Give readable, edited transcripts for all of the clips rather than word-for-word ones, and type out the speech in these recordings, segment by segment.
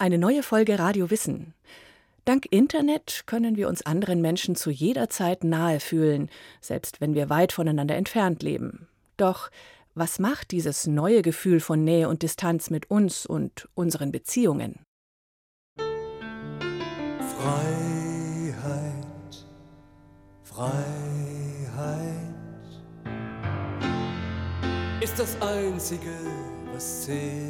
Eine neue Folge Radio Wissen. Dank Internet können wir uns anderen Menschen zu jeder Zeit nahe fühlen, selbst wenn wir weit voneinander entfernt leben. Doch was macht dieses neue Gefühl von Nähe und Distanz mit uns und unseren Beziehungen? Freiheit, Freiheit ist das Einzige, was zählt.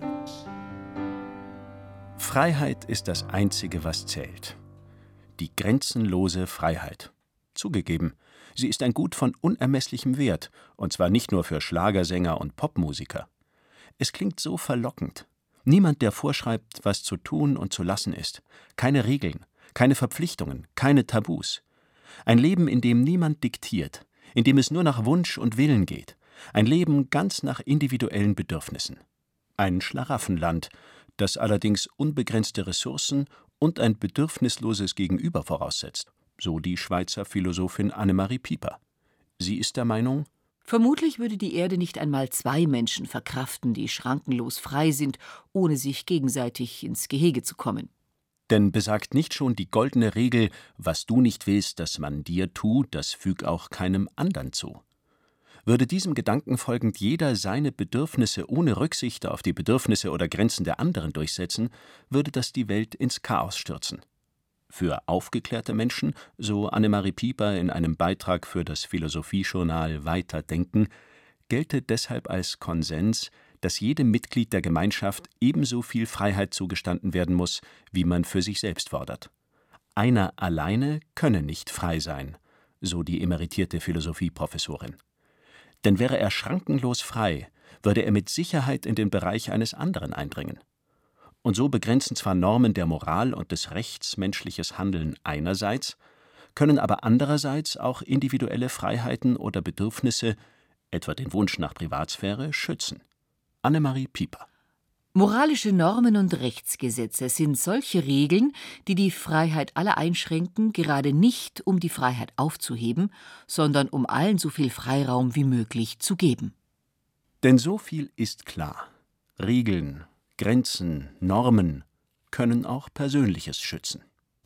Freiheit ist das Einzige, was zählt. Die grenzenlose Freiheit. Zugegeben, sie ist ein Gut von unermesslichem Wert, und zwar nicht nur für Schlagersänger und Popmusiker. Es klingt so verlockend. Niemand, der vorschreibt, was zu tun und zu lassen ist. Keine Regeln, keine Verpflichtungen, keine Tabus. Ein Leben, in dem niemand diktiert, in dem es nur nach Wunsch und Willen geht. Ein Leben ganz nach individuellen Bedürfnissen. Ein Schlaraffenland, das allerdings unbegrenzte Ressourcen und ein bedürfnisloses Gegenüber voraussetzt, so die Schweizer Philosophin Annemarie Pieper. Sie ist der Meinung: Vermutlich würde die Erde nicht einmal 2 Menschen verkraften, die schrankenlos frei sind, ohne sich gegenseitig ins Gehege zu kommen. Denn besagt nicht schon die goldene Regel, was du nicht willst, dass man dir tut, das füg auch keinem andern zu. Würde diesem Gedanken folgend jeder seine Bedürfnisse ohne Rücksicht auf die Bedürfnisse oder Grenzen der anderen durchsetzen, würde das die Welt ins Chaos stürzen. Für aufgeklärte Menschen, so Annemarie Pieper in einem Beitrag für das Philosophiejournal Weiterdenken, gelte deshalb als Konsens, dass jedem Mitglied der Gemeinschaft ebenso viel Freiheit zugestanden werden muss, wie man für sich selbst fordert. Einer alleine könne nicht frei sein, so die emeritierte Philosophieprofessorin. Denn wäre er schrankenlos frei, würde er mit Sicherheit in den Bereich eines anderen eindringen. Und so begrenzen zwar Normen der Moral und des Rechts menschliches Handeln einerseits, können aber andererseits auch individuelle Freiheiten oder Bedürfnisse, etwa den Wunsch nach Privatsphäre, schützen. Annemarie Pieper. Moralische Normen und Rechtsgesetze sind solche Regeln, die die Freiheit aller einschränken, gerade nicht, um die Freiheit aufzuheben, sondern um allen so viel Freiraum wie möglich zu geben. Denn so viel ist klar: Regeln, Grenzen, Normen können auch Persönliches schützen.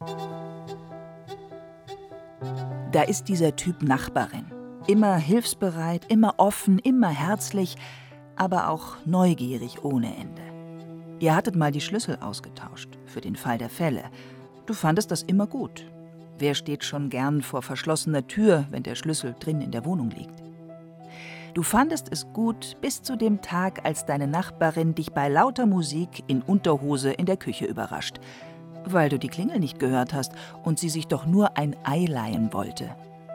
Da ist dieser Typ Nachbarin. Immer hilfsbereit, immer offen, immer herzlich, aber auch neugierig ohne Ende. Ihr hattet mal die Schlüssel ausgetauscht, für den Fall der Fälle. Du fandest das immer gut. Wer steht schon gern vor verschlossener Tür, wenn der Schlüssel drin in der Wohnung liegt? Du fandest es gut bis zu dem Tag, als deine Nachbarin dich bei lauter Musik in Unterhose in der Küche überrascht, weil du die Klingel nicht gehört hast und sie sich doch nur ein Ei leihen wollte.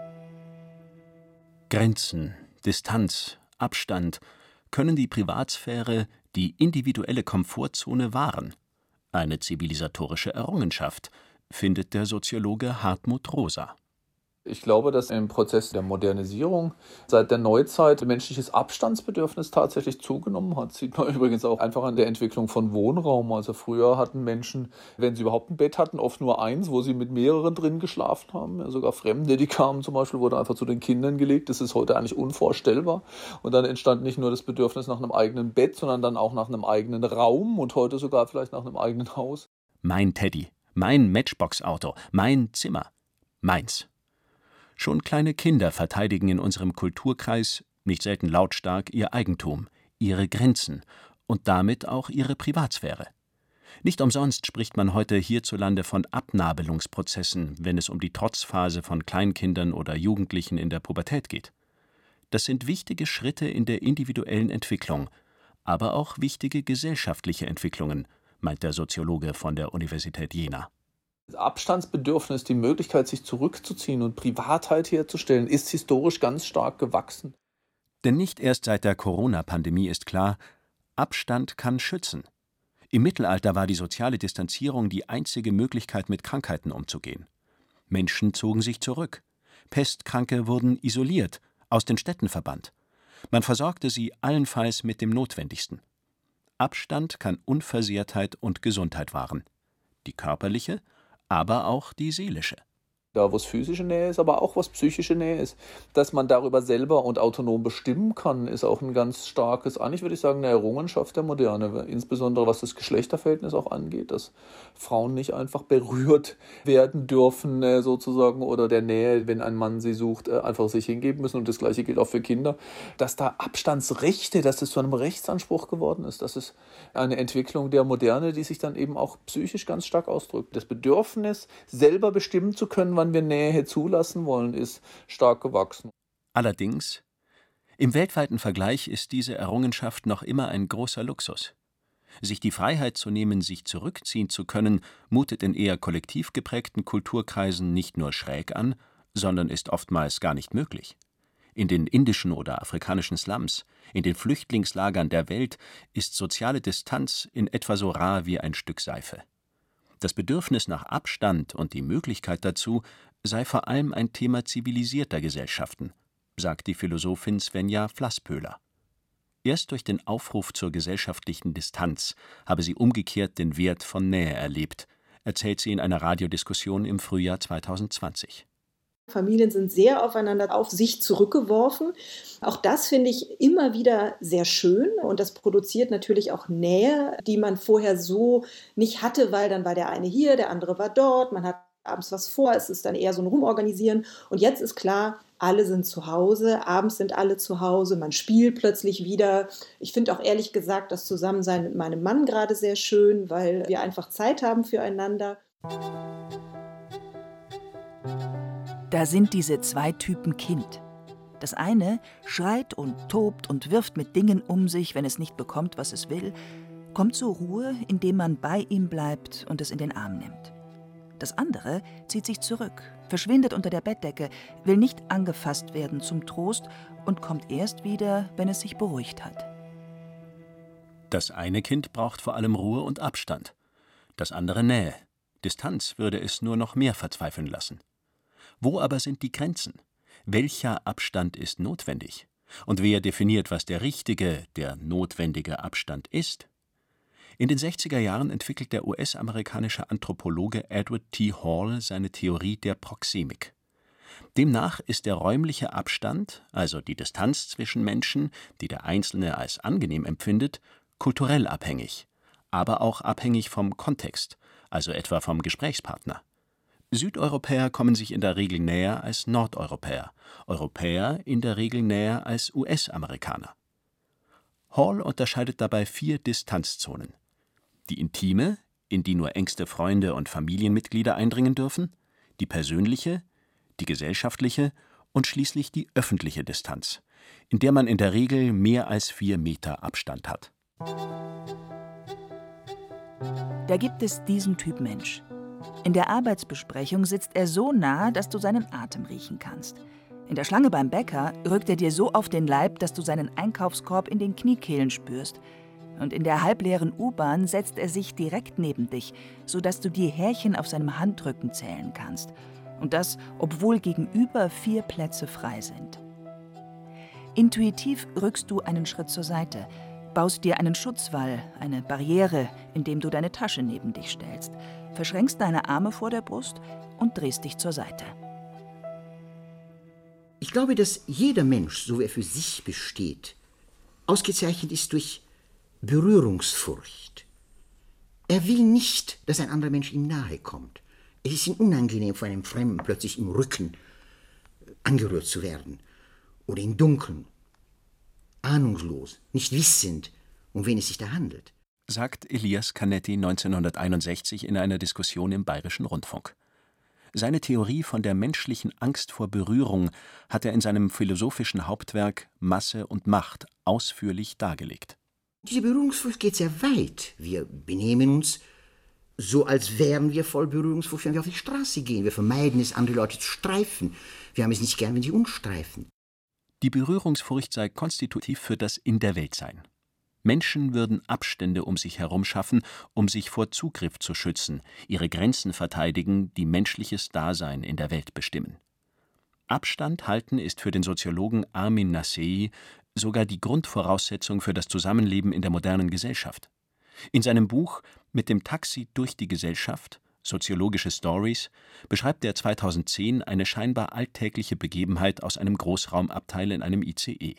Grenzen, Distanz, Abstand können die Privatsphäre, die individuelle Komfortzone wahren. Eine zivilisatorische Errungenschaft, findet der Soziologe Hartmut Rosa. Ich glaube, dass im Prozess der Modernisierung seit der Neuzeit menschliches Abstandsbedürfnis tatsächlich zugenommen hat. Sieht man übrigens auch einfach an der Entwicklung von Wohnraum. Also früher hatten Menschen, wenn sie überhaupt ein Bett hatten, oft nur eins, wo sie mit mehreren drin geschlafen haben. Ja, sogar Fremde, die kamen zum Beispiel, wurde einfach zu den Kindern gelegt. Das ist heute eigentlich unvorstellbar. Und dann entstand nicht nur das Bedürfnis nach einem eigenen Bett, sondern dann auch nach einem eigenen Raum und heute sogar vielleicht nach einem eigenen Haus. Mein Teddy, mein Matchbox-Auto, mein Zimmer, meins. Schon kleine Kinder verteidigen in unserem Kulturkreis, nicht selten lautstark, ihr Eigentum, ihre Grenzen und damit auch ihre Privatsphäre. Nicht umsonst spricht man heute hierzulande von Abnabelungsprozessen, wenn es um die Trotzphase von Kleinkindern oder Jugendlichen in der Pubertät geht. Das sind wichtige Schritte in der individuellen Entwicklung, aber auch wichtige gesellschaftliche Entwicklungen, meint der Soziologe von der Universität Jena. Das Abstandsbedürfnis, die Möglichkeit, sich zurückzuziehen und Privatheit herzustellen, ist historisch ganz stark gewachsen. Denn nicht erst seit der Corona-Pandemie ist klar, Abstand kann schützen. Im Mittelalter war die soziale Distanzierung die einzige Möglichkeit, mit Krankheiten umzugehen. Menschen zogen sich zurück. Pestkranke wurden isoliert, aus den Städten verbannt. Man versorgte sie allenfalls mit dem Notwendigsten. Abstand kann Unversehrtheit und Gesundheit wahren. Die körperliche, aber auch die seelische. Da, wo es physische Nähe ist, aber auch was psychische Nähe ist. Dass man darüber selber und autonom bestimmen kann, ist auch ein ganz starkes, eigentlich würde ich sagen, eine Errungenschaft der Moderne. Insbesondere was das Geschlechterverhältnis auch angeht, dass Frauen nicht einfach berührt werden dürfen, sozusagen, oder der Nähe, wenn ein Mann sie sucht, einfach sich hingeben müssen. Und das Gleiche gilt auch für Kinder. Dass da Abstandsrechte, dass das zu einem Rechtsanspruch geworden ist, das ist eine Entwicklung der Moderne, die sich dann eben auch psychisch ganz stark ausdrückt. Das Bedürfnis, selber bestimmen zu können, wann wir Nähe zulassen wollen, ist stark gewachsen. Allerdings, im weltweiten Vergleich ist diese Errungenschaft noch immer ein großer Luxus. Sich die Freiheit zu nehmen, sich zurückziehen zu können, mutet in eher kollektiv geprägten Kulturkreisen nicht nur schräg an, sondern ist oftmals gar nicht möglich. In den indischen oder afrikanischen Slums, in den Flüchtlingslagern der Welt ist soziale Distanz in etwa so rar wie ein Stück Seife. Das Bedürfnis nach Abstand und die Möglichkeit dazu sei vor allem ein Thema zivilisierter Gesellschaften, sagt die Philosophin Svenja Flasspöhler. Erst durch den Aufruf zur gesellschaftlichen Distanz habe sie umgekehrt den Wert von Nähe erlebt, erzählt sie in einer Radiodiskussion im Frühjahr 2020. Familien sind sehr aufeinander auf sich zurückgeworfen. Auch das finde ich immer wieder sehr schön und das produziert natürlich auch Nähe, die man vorher so nicht hatte, weil dann war der eine hier, der andere war dort, man hat abends was vor, es ist dann eher so ein Rumorganisieren und jetzt ist klar, alle sind zu Hause, abends sind alle zu Hause, man spielt plötzlich wieder. Ich finde auch ehrlich gesagt das Zusammensein mit meinem Mann gerade sehr schön, weil wir einfach Zeit haben füreinander. Da sind diese zwei Typen Kind. Das eine schreit und tobt und wirft mit Dingen um sich, wenn es nicht bekommt, was es will, kommt zur Ruhe, indem man bei ihm bleibt und es in den Arm nimmt. Das andere zieht sich zurück, verschwindet unter der Bettdecke, will nicht angefasst werden zum Trost und kommt erst wieder, wenn es sich beruhigt hat. Das eine Kind braucht vor allem Ruhe und Abstand, das andere Nähe. Distanz würde es nur noch mehr verzweifeln lassen. Wo aber sind die Grenzen? Welcher Abstand ist notwendig? Und wer definiert, was der richtige, der notwendige Abstand ist? In den 60er Jahren entwickelt der US-amerikanische Anthropologe Edward T. Hall seine Theorie der Proxemik. Demnach ist der räumliche Abstand, also die Distanz zwischen Menschen, die der Einzelne als angenehm empfindet, kulturell abhängig, aber auch abhängig vom Kontext, also etwa vom Gesprächspartner. Südeuropäer kommen sich in der Regel näher als Nordeuropäer, Europäer in der Regel näher als US-Amerikaner. Hall unterscheidet dabei 4 Distanzzonen: die intime, in die nur engste Freunde und Familienmitglieder eindringen dürfen, die persönliche, die gesellschaftliche und schließlich die öffentliche Distanz, in der man in der Regel mehr als 4 Meter Abstand hat. Da gibt es diesen Typ Mensch. In der Arbeitsbesprechung sitzt er so nah, dass du seinen Atem riechen kannst. In der Schlange beim Bäcker rückt er dir so auf den Leib, dass du seinen Einkaufskorb in den Kniekehlen spürst. Und in der halbleeren U-Bahn setzt er sich direkt neben dich, sodass du die Härchen auf seinem Handrücken zählen kannst. Und das, obwohl gegenüber 4 Plätze frei sind. Intuitiv rückst du einen Schritt zur Seite, baust dir einen Schutzwall, eine Barriere, indem du deine Tasche neben dich stellst, verschränkst deine Arme vor der Brust und drehst dich zur Seite. Ich glaube, dass jeder Mensch, so wie er für sich besteht, ausgezeichnet ist durch Berührungsfurcht. Er will nicht, dass ein anderer Mensch ihm nahe kommt. Es ist ihm unangenehm, von einem Fremden plötzlich im Rücken angerührt zu werden oder im Dunkeln, ahnungslos, nicht wissend, um wen es sich da handelt, sagt Elias Canetti 1961 in einer Diskussion im Bayerischen Rundfunk. Seine Theorie von der menschlichen Angst vor Berührung hat er in seinem philosophischen Hauptwerk Masse und Macht ausführlich dargelegt. Diese Berührungsfurcht geht sehr weit. Wir benehmen uns so, als wären wir voll Berührungsfurcht, wenn wir auf die Straße gehen. Wir vermeiden es, andere Leute zu streifen. Wir haben es nicht gern, wenn sie uns streifen. Die Berührungsfurcht sei konstitutiv für das In-der-Welt-Sein. Menschen würden Abstände um sich herum schaffen, um sich vor Zugriff zu schützen, ihre Grenzen verteidigen, die menschliches Dasein in der Welt bestimmen. Abstand halten ist für den Soziologen Armin Nassei sogar die Grundvoraussetzung für das Zusammenleben in der modernen Gesellschaft. In seinem Buch »Mit dem Taxi durch die Gesellschaft« Soziologische Stories beschreibt er 2010 eine scheinbar alltägliche Begebenheit aus einem Großraumabteil in einem ICE.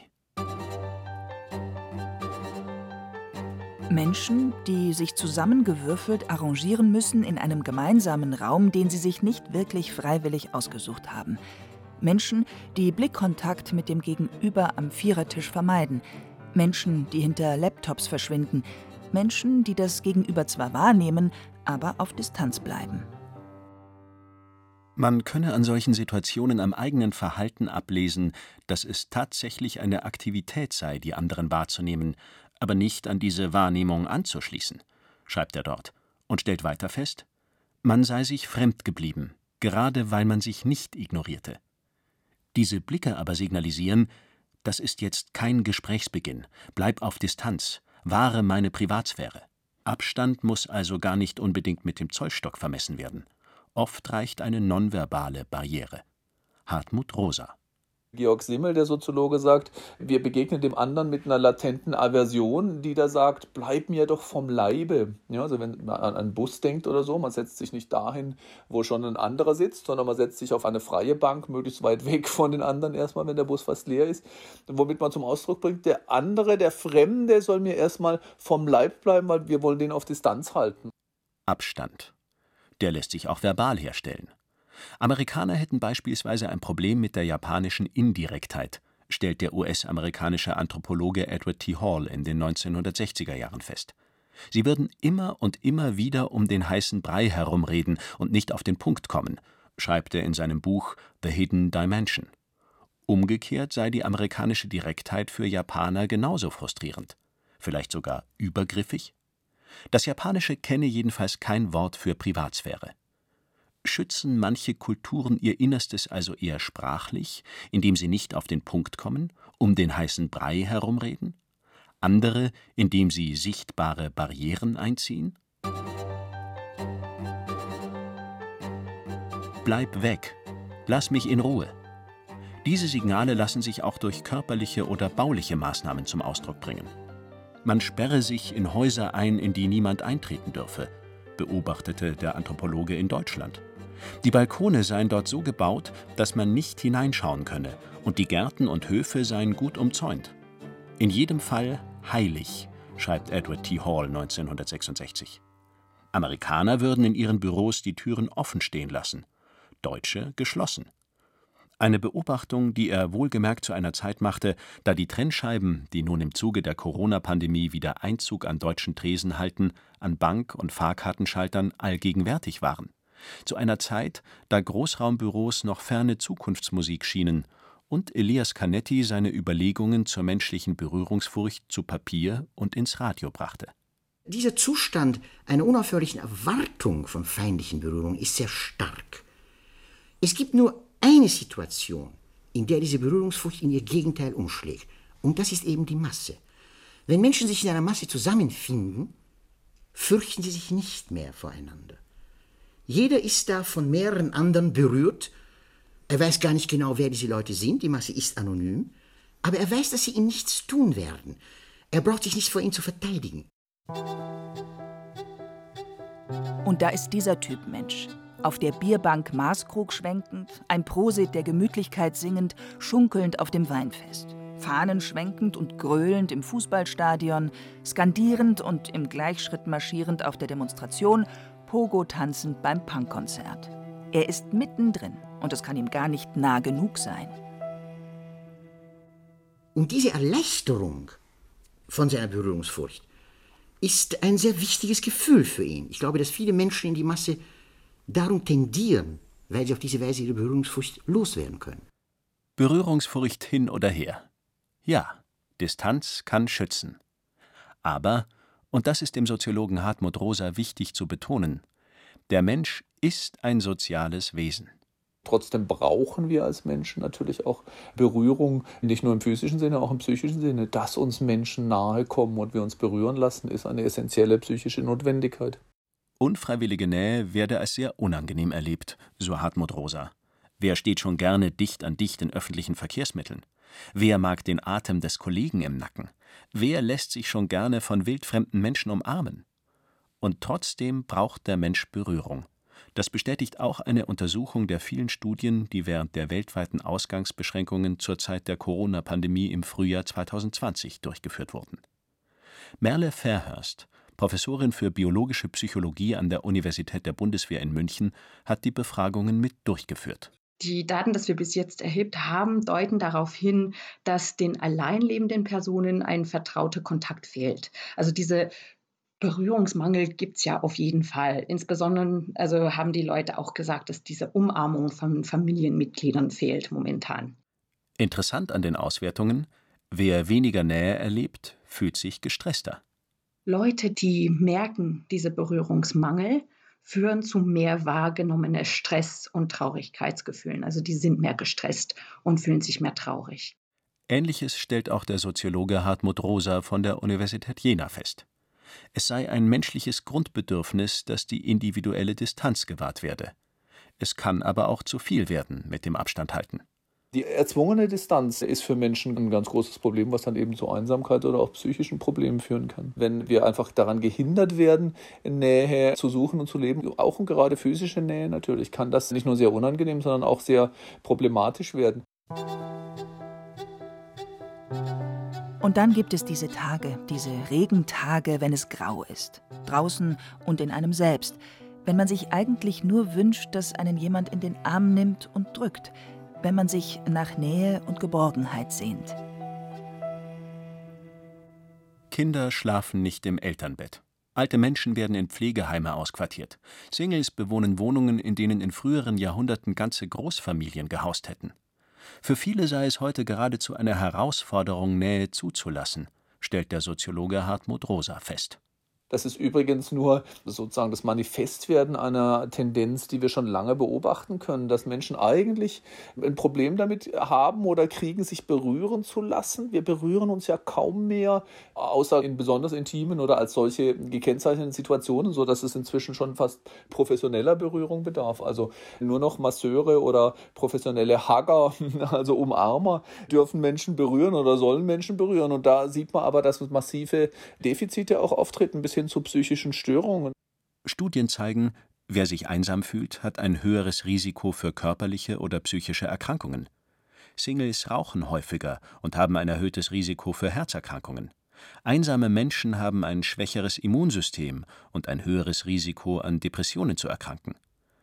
Menschen, die sich zusammengewürfelt arrangieren müssen in einem gemeinsamen Raum, den sie sich nicht wirklich freiwillig ausgesucht haben. Menschen, die Blickkontakt mit dem Gegenüber am Vierertisch vermeiden. Menschen, die hinter Laptops verschwinden. Menschen, die das Gegenüber zwar wahrnehmen, aber auf Distanz bleiben. Man könne an solchen Situationen am eigenen Verhalten ablesen, dass es tatsächlich eine Aktivität sei, die anderen wahrzunehmen, aber nicht an diese Wahrnehmung anzuschließen, schreibt er dort und stellt weiter fest, man sei sich fremd geblieben, gerade weil man sich nicht ignorierte. Diese Blicke aber signalisieren, das ist jetzt kein Gesprächsbeginn, bleib auf Distanz, wahre meine Privatsphäre. Abstand muss also gar nicht unbedingt mit dem Zollstock vermessen werden. Oft reicht eine nonverbale Barriere. Hartmut Rosa. Georg Simmel, der Soziologe, sagt, wir begegnen dem anderen mit einer latenten Aversion, die da sagt, bleib mir doch vom Leibe. Ja, also wenn man an einen Bus denkt oder so, man setzt sich nicht dahin, wo schon ein anderer sitzt, sondern man setzt sich auf eine freie Bank, möglichst weit weg von den anderen erstmal, wenn der Bus fast leer ist. Womit man zum Ausdruck bringt, der andere, der Fremde soll mir erstmal vom Leib bleiben, weil wir wollen den auf Distanz halten. Abstand. Der lässt sich auch verbal herstellen. Amerikaner hätten beispielsweise ein Problem mit der japanischen Indirektheit, stellt der US-amerikanische Anthropologe Edward T. Hall in den 1960er Jahren fest. Sie würden immer und immer wieder um den heißen Brei herumreden und nicht auf den Punkt kommen, schreibt er in seinem Buch The Hidden Dimension. Umgekehrt sei die amerikanische Direktheit für Japaner genauso frustrierend, vielleicht sogar übergriffig. Das Japanische kenne jedenfalls kein Wort für Privatsphäre. Schützen manche Kulturen ihr Innerstes also eher sprachlich, indem sie nicht auf den Punkt kommen, um den heißen Brei herumreden? Andere, indem sie sichtbare Barrieren einziehen? Bleib weg, lass mich in Ruhe. Diese Signale lassen sich auch durch körperliche oder bauliche Maßnahmen zum Ausdruck bringen. Man sperre sich in Häuser ein, in die niemand eintreten dürfe, beobachtete der Anthropologe in Deutschland. Die Balkone seien dort so gebaut, dass man nicht hineinschauen könne, und die Gärten und Höfe seien gut umzäunt. In jedem Fall heilig, schreibt Edward T. Hall 1966. Amerikaner würden in ihren Büros die Türen offen stehen lassen, Deutsche geschlossen. Eine Beobachtung, die er wohlgemerkt zu einer Zeit machte, da die Trennscheiben, die nun im Zuge der Corona-Pandemie wieder Einzug an deutschen Tresen halten, an Bank- und Fahrkartenschaltern allgegenwärtig waren. Zu einer Zeit, da Großraumbüros noch ferne Zukunftsmusik schienen und Elias Canetti seine Überlegungen zur menschlichen Berührungsfurcht zu Papier und ins Radio brachte. Dieser Zustand einer unaufhörlichen Erwartung von feindlichen Berührungen ist sehr stark. Es gibt nur eine Situation, in der diese Berührungsfurcht in ihr Gegenteil umschlägt, und das ist eben die Masse. Wenn Menschen sich in einer Masse zusammenfinden, fürchten sie sich nicht mehr voreinander. Jeder ist da von mehreren anderen berührt. Er weiß gar nicht genau, wer diese Leute sind. Die Masse ist anonym. Aber er weiß, dass sie ihm nichts tun werden. Er braucht sich nicht vor ihnen zu verteidigen. Und da ist dieser Typ Mensch. Auf der Bierbank Maßkrug schwenkend, ein Prosit der Gemütlichkeit singend, schunkelnd auf dem Weinfest. Fahnen schwenkend und gröhlend im Fußballstadion, skandierend und im Gleichschritt marschierend auf der Demonstration, Pogo tanzend beim Punkkonzert. Er ist mittendrin und es kann ihm gar nicht nah genug sein. Und diese Erleichterung von seiner Berührungsfurcht ist ein sehr wichtiges Gefühl für ihn. Ich glaube, dass viele Menschen in die Masse darum tendieren, weil sie auf diese Weise ihre Berührungsfurcht loswerden können. Berührungsfurcht hin oder her. Ja, Distanz kann schützen. Aber, und das ist dem Soziologen Hartmut Rosa wichtig zu betonen, der Mensch ist ein soziales Wesen. Trotzdem brauchen wir als Menschen natürlich auch Berührung, nicht nur im physischen Sinne, auch im psychischen Sinne. Dass uns Menschen nahe kommen und wir uns berühren lassen, ist eine essentielle psychische Notwendigkeit. Unfreiwillige Nähe werde als sehr unangenehm erlebt, so Hartmut Rosa. Wer steht schon gerne dicht an dicht in öffentlichen Verkehrsmitteln? Wer mag den Atem des Kollegen im Nacken? Wer lässt sich schon gerne von wildfremden Menschen umarmen? Und trotzdem braucht der Mensch Berührung. Das bestätigt auch eine Untersuchung der vielen Studien, die während der weltweiten Ausgangsbeschränkungen zur Zeit der Corona-Pandemie im Frühjahr 2020 durchgeführt wurden. Merle Fairhurst, Professorin für biologische Psychologie an der Universität der Bundeswehr in München, hat die Befragungen mit durchgeführt. Die Daten, die wir bis jetzt erhebt haben, deuten darauf hin, dass den allein lebenden Personen ein vertrauter Kontakt fehlt. Also diese Berührungsmangel gibt es ja auf jeden Fall. Insbesondere haben die Leute auch gesagt, dass diese Umarmung von Familienmitgliedern fehlt momentan. Interessant an den Auswertungen: Wer weniger Nähe erlebt, fühlt sich gestresster. Leute, die merken, diese Berührungsmangel, führen zu mehr wahrgenommener Stress- und Traurigkeitsgefühlen. Also die sind mehr gestresst und fühlen sich mehr traurig. Ähnliches stellt auch der Soziologe Hartmut Rosa von der Universität Jena fest. Es sei ein menschliches Grundbedürfnis, dass die individuelle Distanz gewahrt werde. Es kann aber auch zu viel werden mit dem Abstand halten. Die erzwungene Distanz ist für Menschen ein ganz großes Problem, was dann eben zu Einsamkeit oder auch psychischen Problemen führen kann. Wenn wir einfach daran gehindert werden, Nähe zu suchen und zu leben, auch und gerade physische Nähe natürlich, kann das nicht nur sehr unangenehm, sondern auch sehr problematisch werden. Und dann gibt es diese Tage, diese Regentage, wenn es grau ist. Draußen und in einem selbst. Wenn man sich eigentlich nur wünscht, dass einen jemand in den Arm nimmt und drückt. Wenn man sich nach Nähe und Geborgenheit sehnt. Kinder schlafen nicht im Elternbett. Alte Menschen werden in Pflegeheime ausquartiert. Singles bewohnen Wohnungen, in denen in früheren Jahrhunderten ganze Großfamilien gehaust hätten. Für viele sei es heute geradezu eine Herausforderung, Nähe zuzulassen, stellt der Soziologe Hartmut Rosa fest. Das ist übrigens nur sozusagen das Manifestwerden einer Tendenz, die wir schon lange beobachten können, dass Menschen eigentlich ein Problem damit haben oder kriegen, sich berühren zu lassen. Wir berühren uns ja kaum mehr, außer in besonders intimen oder als solche gekennzeichneten Situationen, sodass es inzwischen schon fast professioneller Berührung bedarf. Also nur noch Masseure oder professionelle Hugger, also Umarmer, dürfen Menschen berühren oder sollen Menschen berühren. Und da sieht man aber, dass massive Defizite auch auftreten, bis hin zu psychischen Störungen. Studien zeigen, wer sich einsam fühlt, hat ein höheres Risiko für körperliche oder psychische Erkrankungen. Singles rauchen häufiger und haben ein erhöhtes Risiko für Herzerkrankungen. Einsame Menschen haben ein schwächeres Immunsystem und ein höheres Risiko, an Depressionen zu erkranken.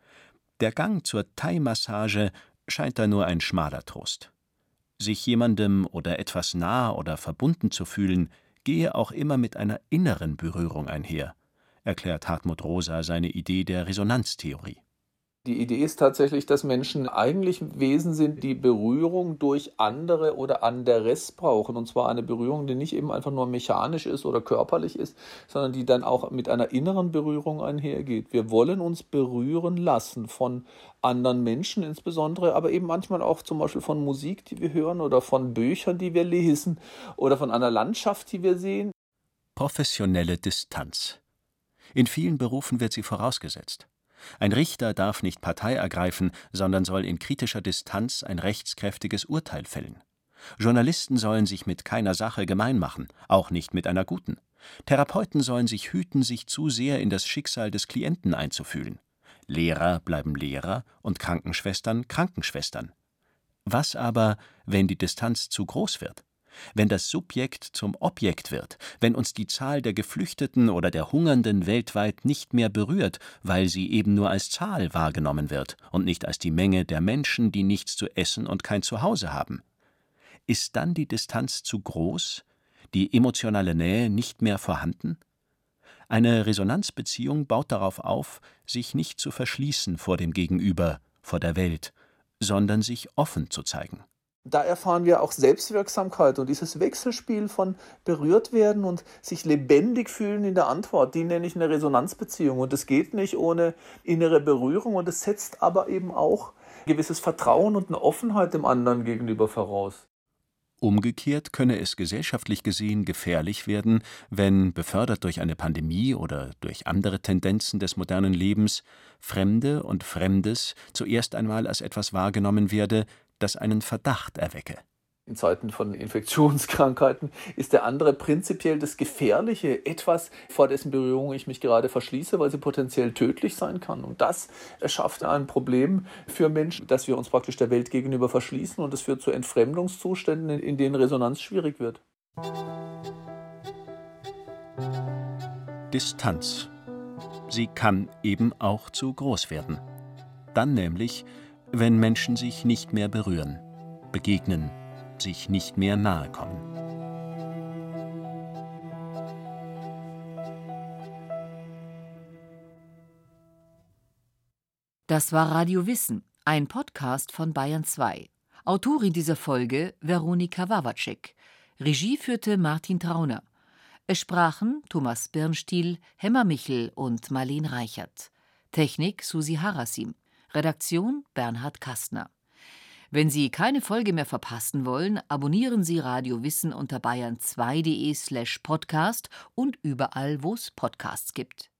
Der Gang zur Thai-Massage scheint da nur ein schmaler Trost. Sich jemandem oder etwas nah oder verbunden zu fühlen, gehe auch immer mit einer inneren Berührung einher, erklärt Hartmut Rosa seine Idee der Resonanztheorie. Die Idee ist tatsächlich, dass Menschen eigentlich Wesen sind, die Berührung durch andere oder anderes brauchen. Und zwar eine Berührung, die nicht eben einfach nur mechanisch ist oder körperlich ist, sondern die dann auch mit einer inneren Berührung einhergeht. Wir wollen uns berühren lassen von anderen Menschen insbesondere, aber eben manchmal auch zum Beispiel von Musik, die wir hören oder von Büchern, die wir lesen oder von einer Landschaft, die wir sehen. Professionelle Distanz. In vielen Berufen wird sie vorausgesetzt. Ein Richter darf nicht Partei ergreifen, sondern soll in kritischer Distanz ein rechtskräftiges Urteil fällen. Journalisten sollen sich mit keiner Sache gemein machen, auch nicht mit einer guten. Therapeuten sollen sich hüten, sich zu sehr in das Schicksal des Klienten einzufühlen. Lehrer bleiben Lehrer und Krankenschwestern Krankenschwestern. Was aber, wenn die Distanz zu groß wird? Wenn das Subjekt zum Objekt wird, wenn uns die Zahl der Geflüchteten oder der Hungernden weltweit nicht mehr berührt, weil sie eben nur als Zahl wahrgenommen wird und nicht als die Menge der Menschen, die nichts zu essen und kein Zuhause haben. Ist dann die Distanz zu groß, die emotionale Nähe nicht mehr vorhanden? Eine Resonanzbeziehung baut darauf auf, sich nicht zu verschließen vor dem Gegenüber, vor der Welt, sondern sich offen zu zeigen. Da erfahren wir auch Selbstwirksamkeit und dieses Wechselspiel von berührt werden und sich lebendig fühlen in der Antwort, die nenne ich eine Resonanzbeziehung. Und es geht nicht ohne innere Berührung und es setzt aber eben auch gewisses Vertrauen und eine Offenheit dem anderen gegenüber voraus. Umgekehrt könne es gesellschaftlich gesehen gefährlich werden, wenn, befördert durch eine Pandemie oder durch andere Tendenzen des modernen Lebens, Fremde und Fremdes zuerst einmal als etwas wahrgenommen werde, das einen Verdacht erwecke. in Zeiten von Infektionskrankheiten ist der andere prinzipiell das Gefährliche, etwas, vor dessen Berührung ich mich gerade verschließe, weil sie potenziell tödlich sein kann. Und das erschafft ein Problem für Menschen, dass wir uns praktisch der Welt gegenüber verschließen, und das führt zu Entfremdungszuständen, in denen Resonanz schwierig wird. Distanz. Sie kann eben auch zu groß werden. Dann nämlich, wenn Menschen sich nicht mehr berühren, begegnen, sich nicht mehr nahe kommen. Das war Radio Wissen, ein Podcast von Bayern 2. Autorin dieser Folge Weronika Wawacek. Regie führte Martin Trauner. Es sprachen Thomas Birnstiel, Hemmer Michel und Marleen Reichert. Technik Susi Harasim. Redaktion Bernhard Kastner. Wenn Sie keine Folge mehr verpassen wollen, abonnieren Sie Radio Wissen unter bayern2.de/podcast und überall, wo es Podcasts gibt.